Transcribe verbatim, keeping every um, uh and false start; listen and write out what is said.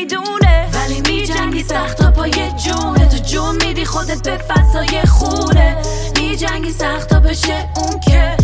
میدونه، ولی میجنگی سخت تا پای جونه. تو جون میدی خودت به فضای خونه، میجنگی سخت تا بشه اون که